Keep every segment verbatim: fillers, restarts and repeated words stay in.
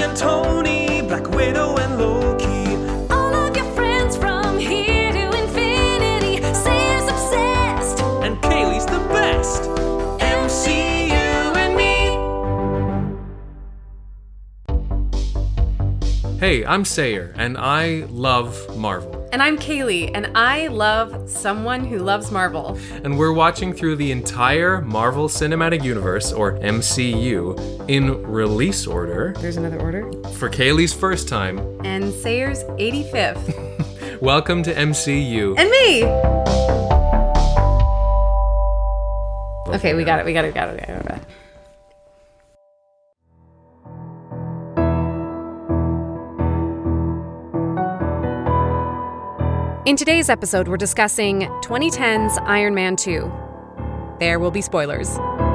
and Tony, Black Widow and Loki. All of your friends from here to infinity. Sayers obsessed. And Kaylee's the best. M C U and me. Hey, I'm Sayer, and I love Marvel. And I'm Kaylee, and I love someone who loves Marvel. And we're watching through the entire Marvel Cinematic Universe, or M C U, in release order. There's another order. For Kaylee's first time. And Sayer's eighty-fifth. Welcome to M C U. And me! Okay, we got it, we got it, we got it, we got it. We got it. In today's episode, we're discussing twenty ten's Iron Man two. There will be spoilers.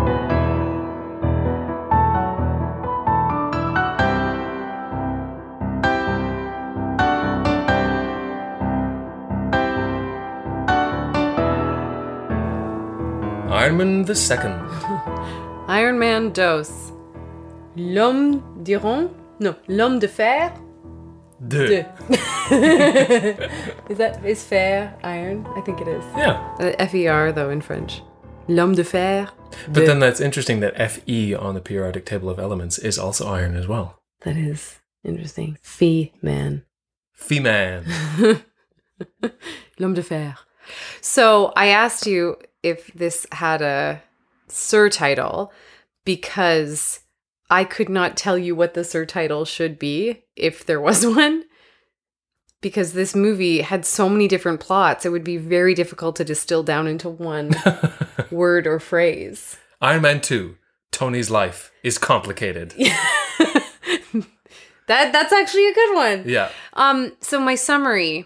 Iron Man the second. Iron Man dos. L'homme d'Iron? No, l'homme de fer? De. Is that, is fer iron? I think it is. Yeah. Uh, F E R, though, in French. L'homme de fer. But de. then that's interesting that F E on the periodic table of elements is also iron as well. That is interesting. Fee man. Fee-man. L'homme de fer. So I asked you if this had a surtitle because I could not tell you what the surtitle should be if there was one. Because this movie had so many different plots, it would be very difficult to distill down into one word or phrase. Iron Man two, Tony's life is complicated. that That's actually a good one. Yeah. Um. So my summary.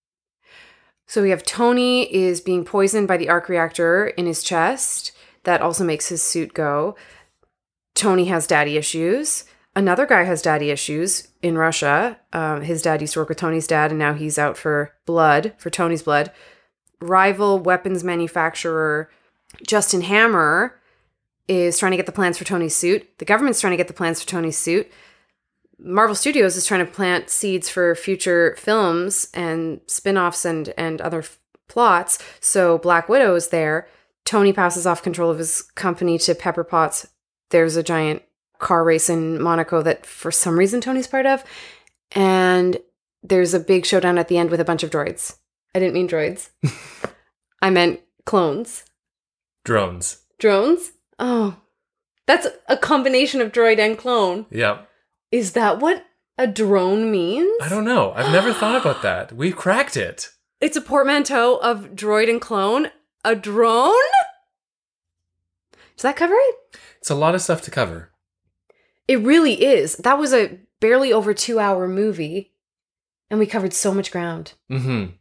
So we have Tony is being poisoned by the arc reactor in his chest. That also makes his suit go. Tony has daddy issues. Another guy has daddy issues in Russia. Um, his dad used to work with Tony's dad, and now he's out for blood, for Tony's blood. Rival weapons manufacturer Justin Hammer is trying to get the plans for Tony's suit. The government's trying to get the plans for Tony's suit. Marvel Studios is trying to plant seeds for future films and spin-offs and, and other f- plots. So Black Widow is there. Tony passes off control of his company to Pepper Potts. There's a giant car race in Monaco that for some reason Tony's part of. And there's a big showdown at the end with a bunch of droids. I didn't mean droids. I meant clones. Drones. Drones? Oh, that's a combination of droid and clone. Yeah. Is that what a drone means? I don't know. I've never thought about that. We cracked it. It's a portmanteau of droid and clone. A drone? Does that cover it? It's a lot of stuff to cover. It really is. That was a barely over two hour movie, and we covered so much ground. Mm-hmm.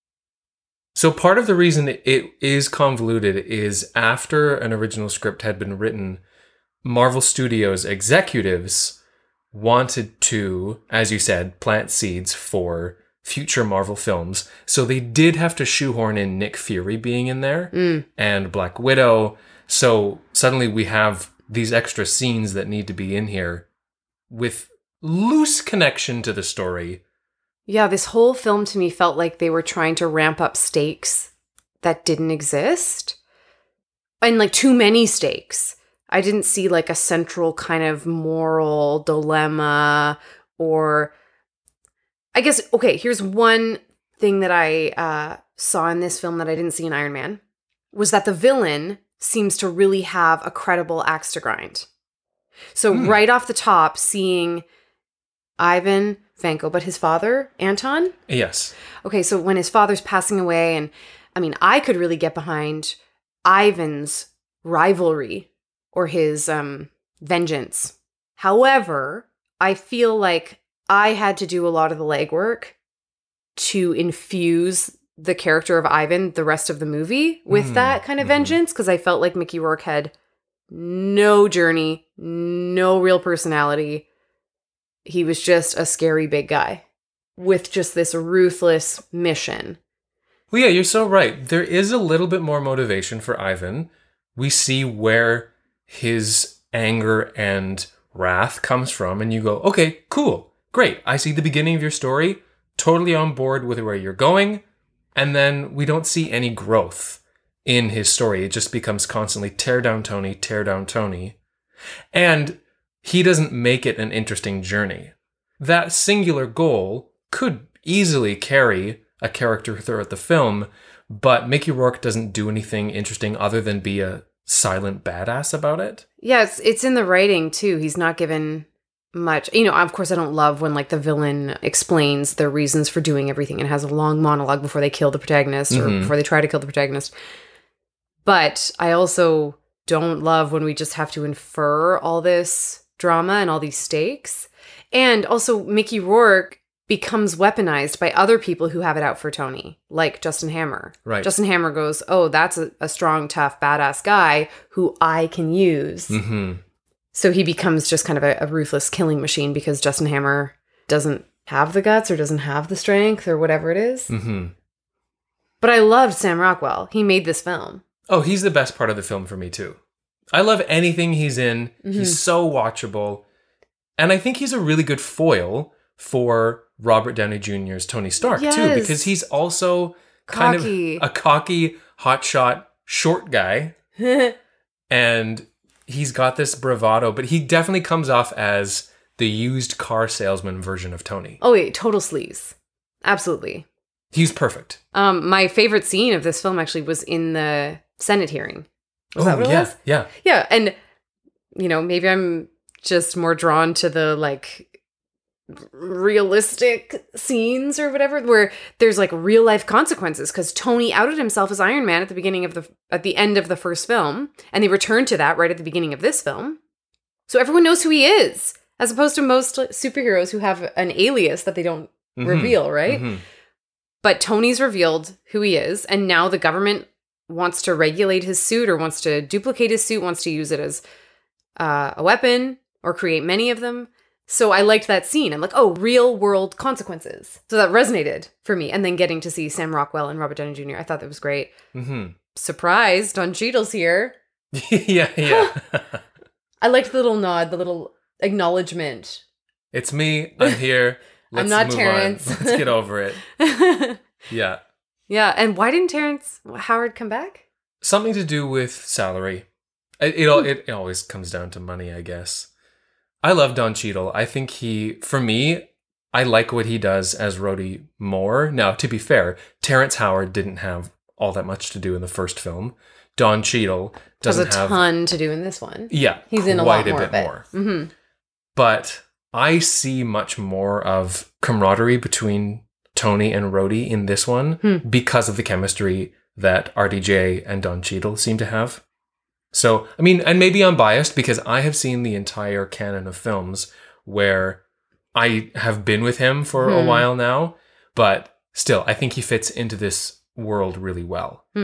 So part of the reason it is convoluted is after an original script had been written, Marvel Studios executives wanted to, as you said, plant seeds for future Marvel films. So they did have to shoehorn in Nick Fury being in there Mm. and Black Widow. So suddenly we have these extra scenes that need to be in here with loose connection to the story. Yeah, this whole film to me felt like they were trying to ramp up stakes that didn't exist. And like too many stakes. I didn't see like a central kind of moral dilemma or I guess, okay, here's one thing that I uh, saw in this film that I didn't see in Iron Man was that the villain seems to really have a credible axe to grind. So Hmm. right off the top, seeing Ivan Vanko, but his father, Anton? Yes. Okay, so when his father's passing away, and I mean, I could really get behind Ivan's rivalry or his um, vengeance. However, I feel like I had to do a lot of the legwork to infuse the character of Ivan the rest of the movie with Mm, that kind of mhm. vengeance, because I felt like Mickey Rourke had no journey, no real personality. He was just a scary big guy with just this ruthless mission. Well, yeah, you're so right. There is a little bit more motivation for Ivan. We see where his anger and Wrath comes from, and you go, okay, cool, great. I see the beginning of your story, totally on board with where you're going, and then we don't see any growth in his story. It just becomes constantly tear down Tony, tear down Tony. And he doesn't make it an interesting journey. That singular goal could easily carry a character throughout the film, but Mickey Rourke doesn't do anything interesting other than be a silent badass about it. Yeah, it's, it's in the writing, too. He's not given much. You know, of course, I don't love when, like, the villain explains their reasons for doing everything and has a long monologue before they kill the protagonist or Mhm. before they try to kill the protagonist. But I also don't love when we just have to infer all this drama and all these stakes. And also, Mickey Rourke becomes weaponized by other people who have it out for Tony, like Justin Hammer. Right. Justin Hammer goes, oh, that's a, a strong, tough, badass guy who I can use. Mm-hmm. So he becomes just kind of a, a ruthless killing machine because Justin Hammer doesn't have the guts or doesn't have the strength or whatever it is. Mm-hmm. But I loved Sam Rockwell. He made this film. Oh, he's the best part of the film for me, too. I love anything he's in. Mm-hmm. He's so watchable. And I think he's a really good foil for Robert Downey Junior's Tony Stark, too, Yes. because he's also kind Cocky. of a cocky, hotshot, short guy. And he's got this bravado, but he definitely comes off as the used car salesman version of Tony. Oh, wait, total sleaze. Absolutely. He's perfect. Um, my favorite scene of this film actually was in the Senate hearing. Was oh, that what it yeah, was? yeah. Yeah, and, you know, maybe I'm just more drawn to the, like, realistic scenes or whatever, where there's, like, real-life consequences, because Tony outed himself as Iron Man at the beginning of the, at the end of the first film, and they returned to that right at the beginning of this film. So everyone knows who he is, as opposed to most superheroes who have an alias that they don't Mhm. reveal, right? Mhm. But Tony's revealed who he is, and now the government wants to regulate his suit or wants to duplicate his suit, wants to use it as uh, a weapon or create many of them. So I liked that scene. I'm like, oh, real world consequences. So that resonated for me. And then getting to see Sam Rockwell and Robert Downey Junior, I thought that was great. Mhm. Surprise, Don Cheadle's here. yeah, yeah. I liked the little nod, the little acknowledgement. It's me. I'm here. Let's I'm not move Terrence. On. Let's get over it. Yeah. Yeah, and why didn't Terrence Howard come back? Something to do with salary. It, it, all, it, it always comes down to money, I guess. I love Don Cheadle. I think he, for me, I like what he does as Rhodey more. Now, to be fair, Terrence Howard didn't have all that much to do in the first film. Don Cheadle doesn't Has a have... ton to do in this one. Yeah, He's in a lot quite more bit of it. more. Mm-hmm. But I see much more of camaraderie between Tony and Rhodey in this one Hmm. because of the chemistry that R D J and Don Cheadle seem to have. So, I mean, and maybe I'm biased because I have seen the entire canon of films where I have been with him for a Hmm. while now, but still, I think he fits into this world really well. Hmm.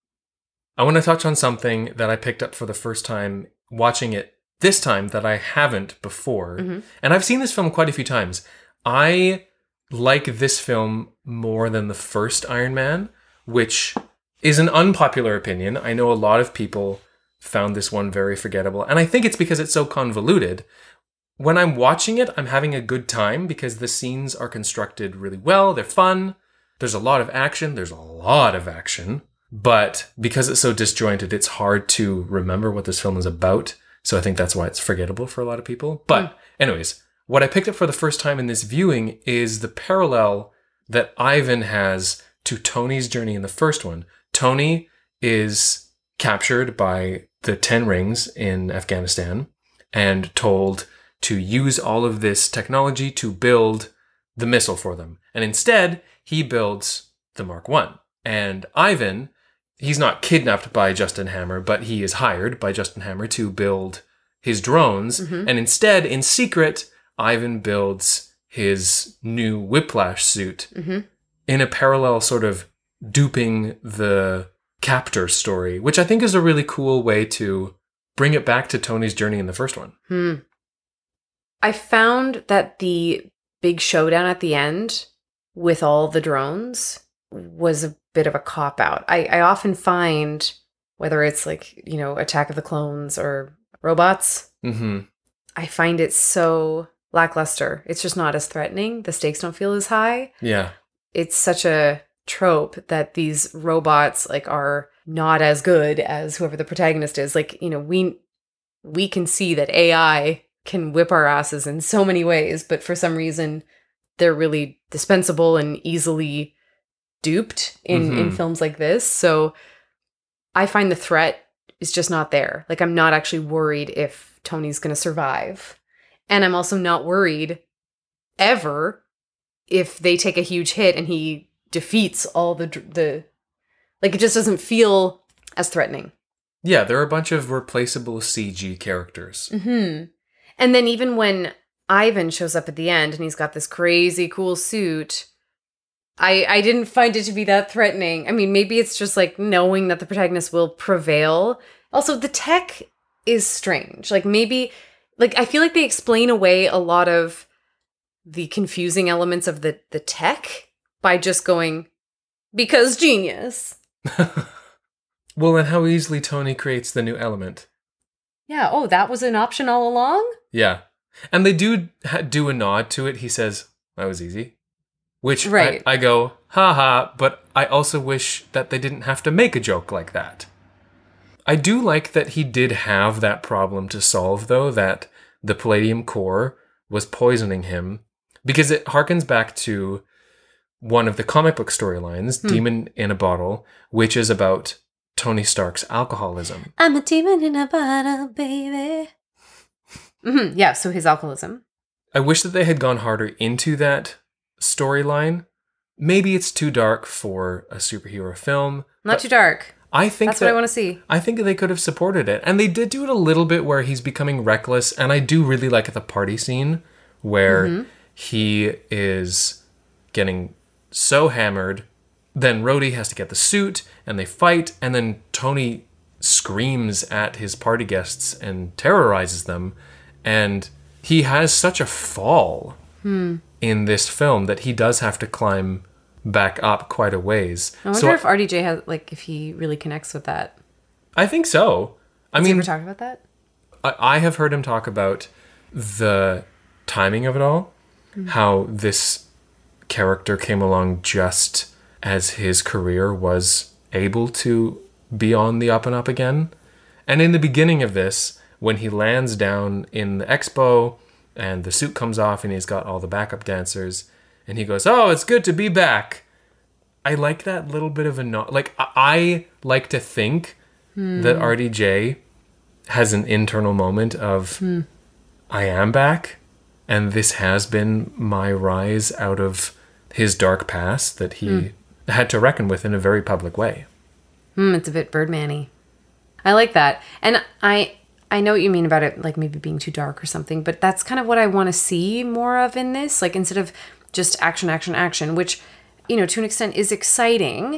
I want to touch on something that I picked up for the first time watching it this time that I haven't before. Mhm. And I've seen this film quite a few times. I like this film more than the first Iron Man, which is an unpopular opinion. I know a lot of people found this one very forgettable, and I think it's because it's so convoluted. When I'm watching it, I'm having a good time because the scenes are constructed really well. They're fun. There's a lot of action. There's a lot of action. But because it's so disjointed, it's hard to remember what this film is about. So I think that's why it's forgettable for a lot of people. But Mm. anyways, what I picked up for the first time in this viewing is the parallel that Ivan has to Tony's journey in the first one. Tony is captured by the Ten Rings in Afghanistan and told to use all of this technology to build the missile for them. And instead, he builds the Mark One. And Ivan, he's not kidnapped by Justin Hammer, but he is hired by Justin Hammer to build his drones. Mhm. And instead, in secret, Ivan builds his new Whiplash suit Mm-hmm. in a parallel sort of duping the captor story, which I think is a really cool way to bring it back to Tony's journey in the first one. Hmm. I found that the big showdown at the end with all the drones was a bit of a cop-out. I, I often find, whether it's like, you know, Attack of the Clones or robots, Mm-hmm. I find it so lackluster. It's just not as threatening. The stakes don't feel as high. Yeah. It's such a trope that these robots like are not as good as whoever the protagonist is. Like, you know, we we can see that A I can whip our asses in so many ways, but for some reason they're really dispensable and easily duped in, in Mhm. films like this. So I find the threat is just not there. Like, I'm not actually worried if Tony's going to survive. And I'm also not worried ever if they take a huge hit and he defeats all the, the like, it just doesn't feel as threatening. Yeah, there are a bunch of replaceable C G characters. Hmm. And then even when Ivan shows up at the end and he's got this crazy cool suit, I I didn't find it to be that threatening. I mean, maybe it's just like knowing that the protagonist will prevail. Also, the tech is strange. Like maybe, like I feel like they explain away a lot of the confusing elements of the the tech by just going, because genius. Well, and how easily Tony creates the new element. Yeah. Oh, that was an option all along? Yeah. And they do ha- do a nod to it. He says, that was easy. Which Right. I, I go, haha, but I also wish that they didn't have to make a joke like that. I do like that he did have that problem to solve, though, that the Palladium core was poisoning him, because it harkens back to one of the comic book storylines, Hmm. Demon in a Bottle, which is about Tony Stark's alcoholism. I'm a demon in a bottle, baby. Mm-hmm. Yeah, so his alcoholism. I wish that they had gone harder into that storyline. Maybe it's too dark for a superhero film. Not but too dark. I think That's that, what I want to see. I think they could have supported it. And they did do it a little bit where he's becoming reckless. And I do really like the party scene where Mm-hmm. he is getting so hammered. Then Rhodey has to get the suit and they fight. And then Tony screams at his party guests and terrorizes them. And he has such a fall Hmm. in this film that he does have to climb back up quite a ways. I wonder So if R D J has, like, if he really connects with that. I think so. I Has he mean, ever talked about that? I, I have heard him talk about the timing of it all, how this character came along just as his career was able to be on the up and up again. And in the beginning of this, when he lands down in the expo and the suit comes off and he's got all the backup dancers and he goes, "Oh, it's good to be back." I like that little bit of a nod. Like, I, I like to think that R D J has an internal moment of, I am back, and this has been my rise out of his dark past that he had to reckon with in a very public way. Hmm, it's a bit Birdman-y. I like that. And I I know what you mean about it, like maybe being too dark or something, but that's kind of what I want to see more of in this. Like, instead of just action, action, action, which, you know, to an extent is exciting,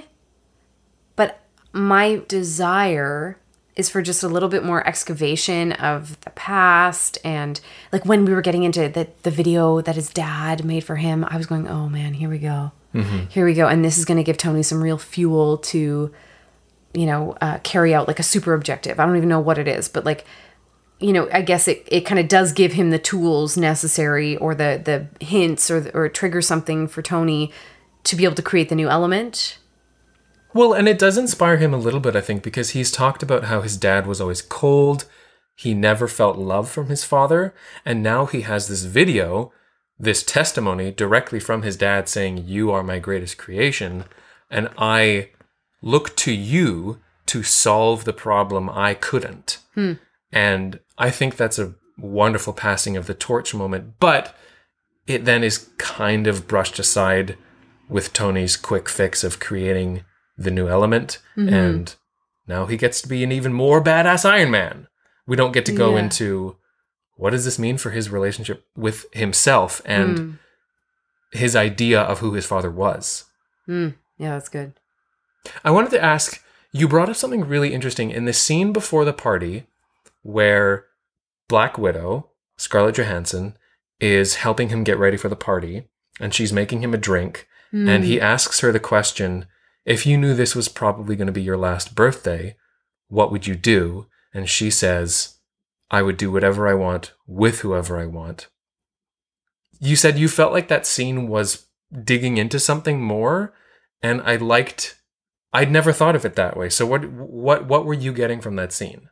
but my desire is for just a little bit more excavation of the past. And like when we were getting into the, the video that his dad made for him, I was going, oh man, here we go. Here we go. And this is going to give Tony some real fuel to, you know, uh, carry out like a super objective. I don't even know what it is, but like, you know, I guess it, it kind of does give him the tools necessary or the, the hints or, or trigger something for Tony to be able to create the new element. Well, and it does inspire him a little bit, I think, because he's talked about how his dad was always cold. He never felt love from his father. And now he has this video, this testimony directly from his dad saying, "You are my greatest creation. And I look to you to solve the problem I couldn't." Hmm. And I think that's a wonderful passing of the torch moment. But it then is kind of brushed aside with Tony's quick fix of creating the new element. Mm-hmm. And now he gets to be an even more badass Iron Man. We don't get to go Yeah. into what does this mean for his relationship with himself and Mm. his idea of who his father was. Mm. Yeah, that's good. I wanted to ask, you brought up something really interesting in the scene before the party where Black Widow, Scarlett Johansson, is helping him get ready for the party, and she's making him a drink, Mm. and he asks her the question, if you knew this was probably going to be your last birthday, what would you do? And she says, I would do whatever I want with whoever I want. You said you felt like that scene was digging into something more, and I liked, I'd never thought of it that way. So what what what were you getting from that scene?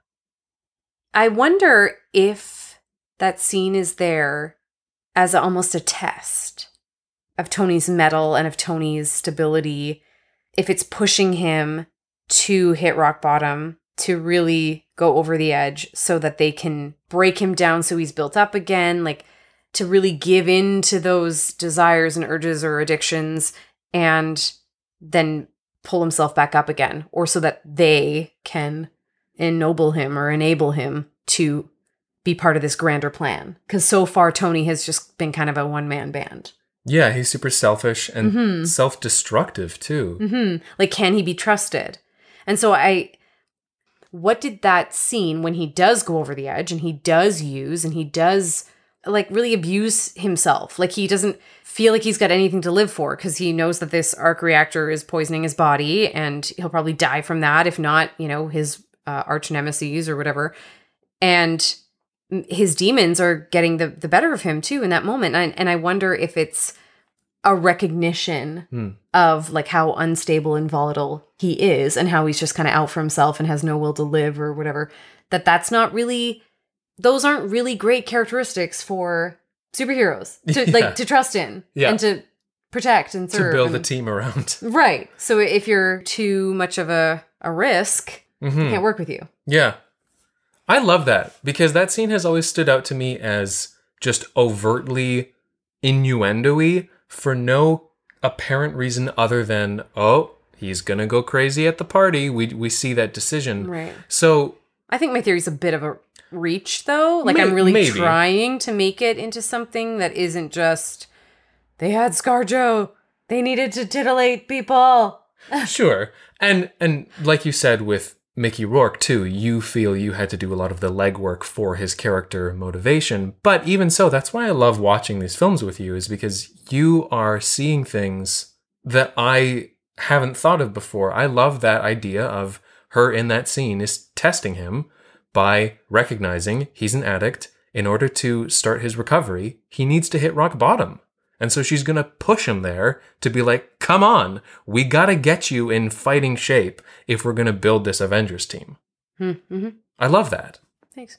I wonder if that scene is there as a, almost a test of Tony's mettle and of Tony's stability, if it's pushing him to hit rock bottom, to really go over the edge so that they can break him down so he's built up again, like to really give in to those desires and urges or addictions and then pull himself back up again, or so that they can ennoble him or enable him to be part of this grander plan. Because so far, Tony has just been kind of a one-man band. Yeah, he's super selfish and Mm-hmm. self-destructive too. Mm-hmm. Like, can he be trusted? And so I, what did that scene when he does go over the edge and he does use and he does like really abuse himself? Like he doesn't feel like he's got anything to live for because he knows that this arc reactor is poisoning his body and he'll probably die from that. If not, you know, his uh, arch nemesis or whatever. And his demons are getting the, the better of him too in that moment. And I, and I wonder if it's a recognition Hmm. of like how unstable and volatile he is and how he's just kind of out for himself and has no will to live or whatever, that that's not really, those aren't really great characteristics for superheroes to Yeah. like to trust in Yeah. and to protect and To serve. build a and- team around. Right. So if you're too much of a, a risk, Mhm. it can't work with you. Yeah. I love that because that scene has always stood out to me as just overtly innuendo-y for no apparent reason other than, oh, he's going to go crazy at the party. We we see that decision. Right. So, I think my theory's a bit of a reach, though. Like, May- I'm really maybe. trying to make it into something that isn't just, they had ScarJo. They needed to titillate people. sure. And and like you said with Mickey Rourke too, you feel you had to do a lot of the legwork for his character motivation. But even so, that's why I love watching these films with you, is because you are seeing things that I haven't thought of before. I love that idea of her in that scene is testing him by recognizing he's an addict. In order to start his recovery, he needs to hit rock bottom. And so she's going to push him there to be like, come on, we got to get you in fighting shape if we're going to build this Avengers team. Mm-hmm. I love that. Thanks.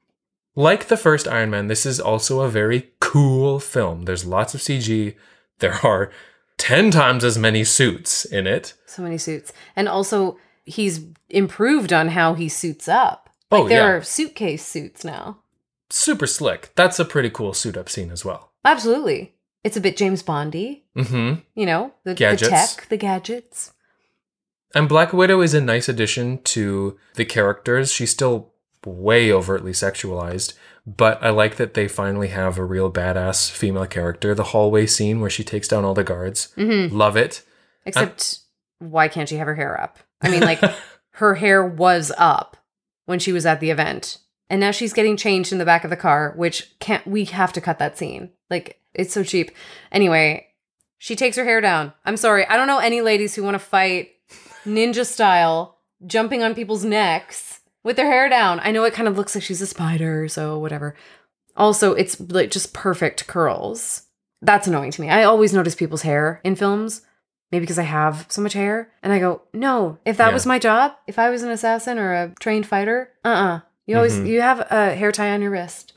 Like the first Iron Man, this is also a very cool film. There's lots of C G. There are ten times as many suits in it. So many suits. And also, he's improved on how he suits up. Like, Oh, there yeah. are suitcase suits now. Super slick. That's a pretty cool suit up scene as well. Absolutely. It's a bit James Bondy, Mm-hmm. you know, the, the Gadgets. tech, the gadgets. And Black Widow is a nice addition to the characters. She's still way overtly sexualized, but I like that they finally have a real badass female character. The hallway scene where she takes down all the guards. Mm-hmm. Love it. Except, why can't she have her hair up? I mean, like, her hair was up when she was at the event. And now she's getting changed in the back of the car, which can't, we have to cut that scene. Like, it's so cheap. Anyway, she takes her hair down. I'm sorry. I don't know any ladies who want to fight ninja style, jumping on people's necks with their hair down. I know it kind of looks like she's a spider, so whatever. Also, it's like just perfect curls. That's annoying to me. I always notice people's hair in films. Maybe because I have so much hair. And I go, no, if that Yeah. was my job, if I was an assassin or a trained fighter, uh-uh. You always, Mhm. you have a hair tie on your wrist.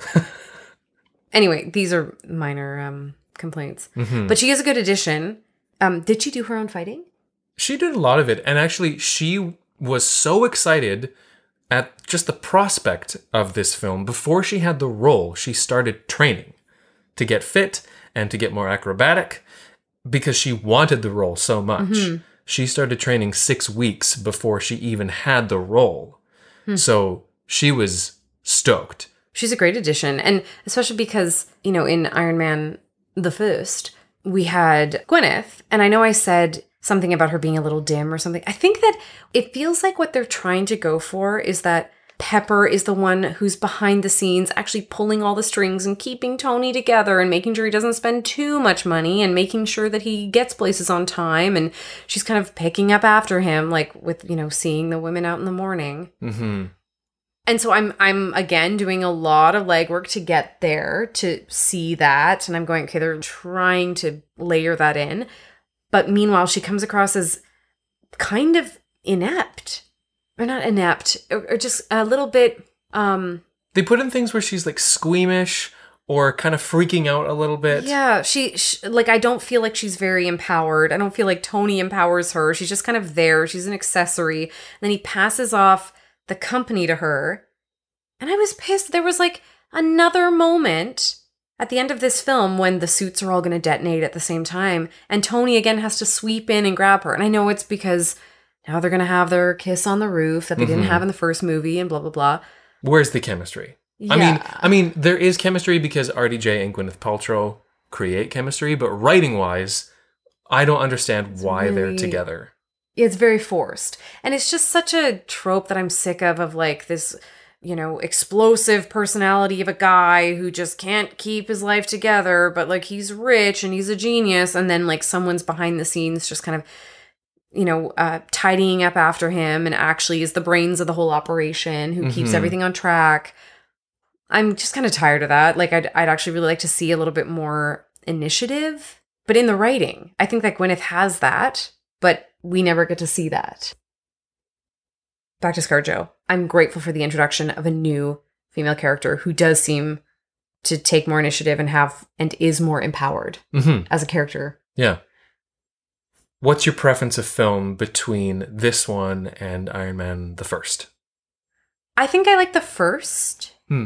Anyway, these are minor um, complaints. Mhm. But she is a good addition. Um, did she do her own fighting? She did a lot of it. And actually, she was so excited at just the prospect of this film. Before she had the role, she started training to get fit and to get more acrobatic because she wanted the role so much. Mm-hmm. She started training six weeks before she even had the role. Hmm. So she was stoked. She's a great addition. And especially because, you know, in Iron Man the First, we had Gwyneth. And I know I said something about her being a little dim or something. I think that it feels like what they're trying to go for is that Pepper is the one who's behind the scenes actually pulling all the strings and keeping Tony together and making sure he doesn't spend too much money and making sure that he gets places on time. And she's kind of picking up after him, like with, you know, seeing the women out in the morning. Mm-hmm. And so I'm I'm again doing a lot of legwork to get there to see that. And I'm going, okay, they're trying to layer that in. But meanwhile, she comes across as kind of inept. Or not inept, or, or just a little bit um They put in things where she's like squeamish or kind of freaking out a little bit. Yeah, she, she like I don't feel like she's very empowered. I don't feel like Tony empowers her. She's just kind of there. She's an accessory. And then he passes off the company to her. And I was pissed. There was like another moment at the end of this film when the suits are all going to detonate at the same time. And Tony again has to sweep in and grab her. And I know it's because now they're going to have their kiss on the roof that they Mm-hmm. didn't have in the first movie and blah, blah, blah. Where's the chemistry? Yeah. I mean, I mean, there is chemistry because R D J and Gwyneth Paltrow create chemistry, but writing-wise, I don't understand why they're really- together. It's very forced. And it's just such a trope that I'm sick of, of like this, you know, explosive personality of a guy who just can't keep his life together, but like he's rich and he's a genius. And then like someone's behind the scenes just kind of, you know, uh, tidying up after him and actually is the brains of the whole operation, who keeps Mhm. everything on track. I'm just kind of tired of that. Like I'd, I'd actually really like to see a little bit more initiative, but in the writing. I think that Gwyneth has that, but we never get to see that. Back to ScarJo. I'm grateful for the introduction of a new female character who does seem to take more initiative and have and is more empowered Mm-hmm. as a character. Yeah. What's your preference of film between this one and Iron Man the first? I think I like the first. Hmm.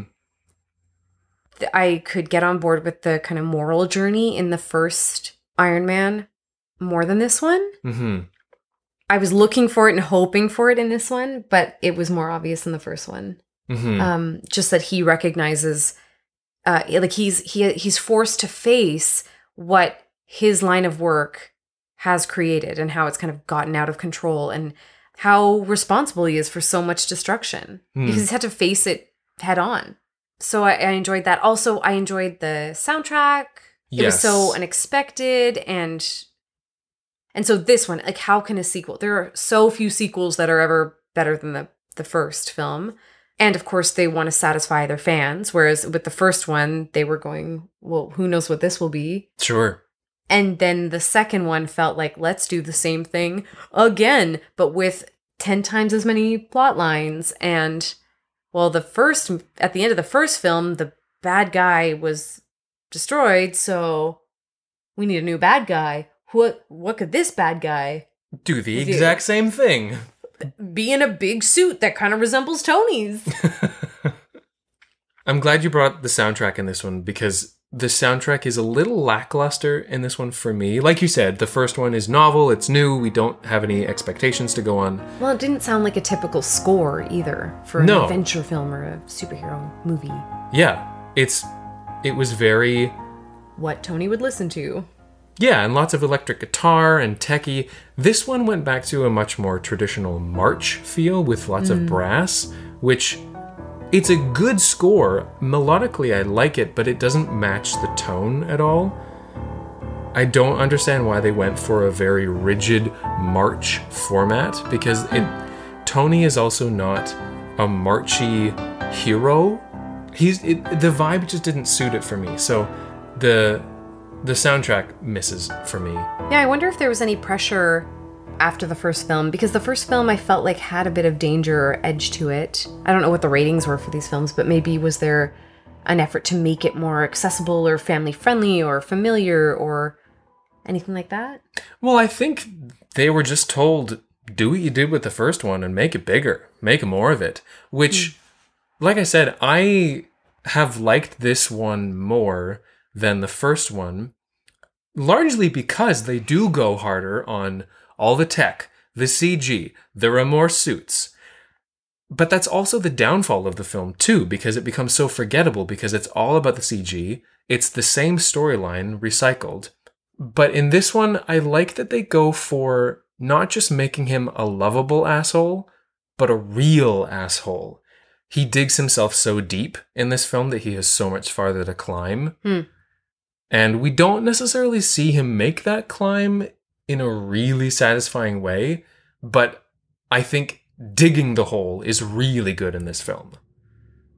Th- I could get on board with the kind of moral journey in the first Iron Man more than this one. Mm-hmm. I was looking for it and hoping for it in this one, but it was more obvious in the first one. Mm-hmm. Um, just that he recognizes, uh, like he's he he's forced to face what his line of work has created and how it's kind of gotten out of control and how responsible he is for so much destruction Hmm. because he's had to face it head on. So I, I enjoyed that. Also, I enjoyed the soundtrack. It was Yes. so unexpected and and so this one, like how can a sequel? There are so few sequels that are ever better than the the first film. And of course they want to satisfy their fans, whereas with the first one they were going, well, who knows what this will be? Sure. And then the second one felt like, let's do the same thing again, but with ten times as many plot lines. And well, the first, at the end of the first film, the bad guy was destroyed. So we need a new bad guy. What, what could this bad guy Do the Do- exact same thing. be in a big suit that kind of resembles Tony's? I'm glad you brought the soundtrack in this one because the soundtrack is a little lackluster in this one for me. Like you said, the first one is novel, it's new, we don't have any expectations to go on. Well, it didn't sound like a typical score either for an No. adventure film or a superhero movie. Yeah, it's it was very What Tony would listen to. yeah, and lots of electric guitar and techie. This one went back to a much more traditional march feel with lots of brass, which it's a good score. Melodically, I like it, but it doesn't match the tone at all. I don't understand why they went for a very rigid march format because it Tony is also not a marchy hero. He's it, the vibe just didn't suit it for me. So the the soundtrack misses for me. Yeah, I wonder if there was any pressure after the first film, because the first film I felt like had a bit of danger or edge to it. I don't know what the ratings were for these films, but maybe was there an effort to make it more accessible or family friendly or familiar or anything like that? Well, I think they were just told, do what you did with the first one and make it bigger, make more of it. Which, like I said, I have liked this one more than the first one, largely because they do go harder on all the tech, the C G, there are more suits. But that's also the downfall of the film too, because it becomes so forgettable because it's all about the C G. It's the same storyline recycled. But in this one, I like that they go for not just making him a lovable asshole, but a real asshole. He digs himself so deep in this film that he has so much farther to climb. Hmm. And we don't necessarily see him make that climb in a really satisfying way, but I think digging the hole is really good in this film.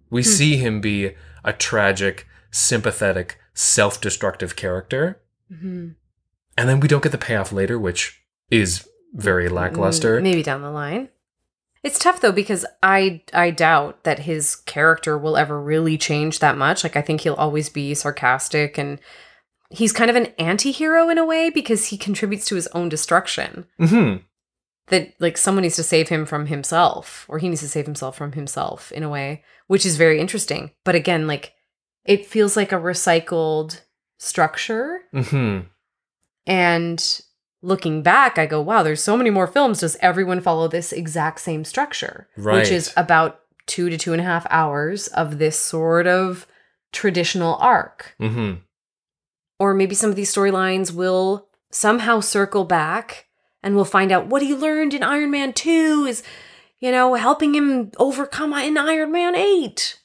We see him be a tragic, sympathetic, self-destructive character. Mm-hmm. And then we don't get the payoff later, which is very lackluster. Maybe down the line. It's tough though, because I I doubt that his character will ever really change that much. Like, I think he'll always be sarcastic, and he's kind of an anti-hero in a way because he contributes to his own destruction. Mm-hmm. That, like, someone needs to save him from himself, or he needs to save himself from himself in a way, which is very interesting. But again, like, it feels like a recycled structure. Mm-hmm. And looking back, I go, wow, there's so many more films. Does everyone follow this exact same structure? Right. Which is about two to two and a half hours of this sort of traditional arc. Mm-hmm. Or maybe some of these storylines will somehow circle back and we'll find out what he learned in Iron Man two is, you know, helping him overcome in Iron Man eight.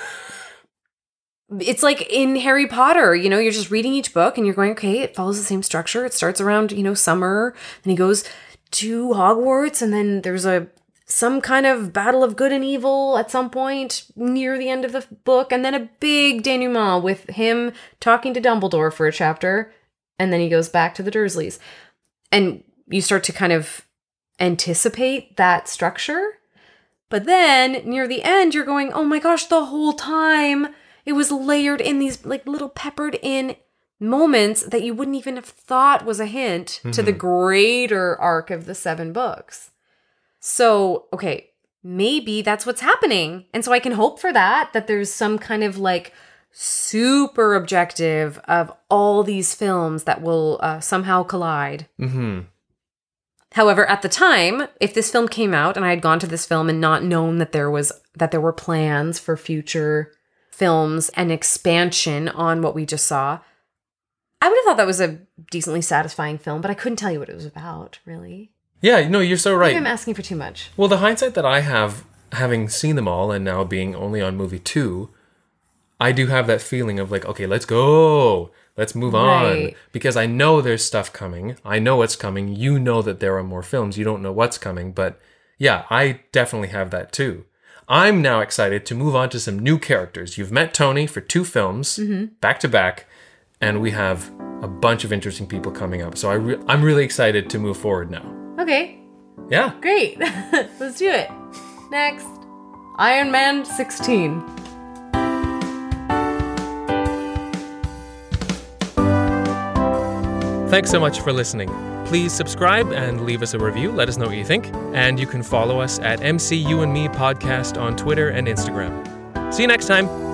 It's like in Harry Potter, you know, you're just reading each book and you're going, okay, it follows the same structure. It starts around, you know, summer, and he goes to Hogwarts, and then there's a some kind of battle of good and evil at some point near the end of the book, and then a big denouement with him talking to Dumbledore for a chapter, and then he goes back to the Dursleys. And you start to kind of anticipate that structure. But then near the end, you're going, oh my gosh, the whole time it was layered in these like little peppered in moments that you wouldn't even have thought was a hint mm-hmm. to the greater arc of the seven books. So, okay, maybe that's what's happening. And so I can hope for that, that there's some kind of like super objective of all these films that will uh, somehow collide. Mm-hmm. However, at the time, if this film came out and I had gone to this film and not known that there was that there were plans for future films and expansion on what we just saw, I would have thought that was a decently satisfying film, but I couldn't tell you what it was about, really. Yeah, no, you're so right. Maybe I'm asking for too much. Well, the hindsight that I have, having seen them all and now being only on movie two, I do have that feeling of like, okay, let's go. Let's move Right. on. Because I know there's stuff coming. I know what's coming. You know that there are more films. You don't know what's coming. But yeah, I definitely have that too. I'm now excited to move on to some new characters. You've met Tony for two films, mm-hmm. back to back, and we have a bunch of interesting people coming up. So I re- I'm really excited to move forward now. Okay, Yeah. great. Let's do it. Next, Iron Man sixteen. Thanks so much for listening. Please subscribe and leave us a review. Let us know what you think. And you can follow us at M C U and Me Podcast on Twitter and Instagram. See you next time.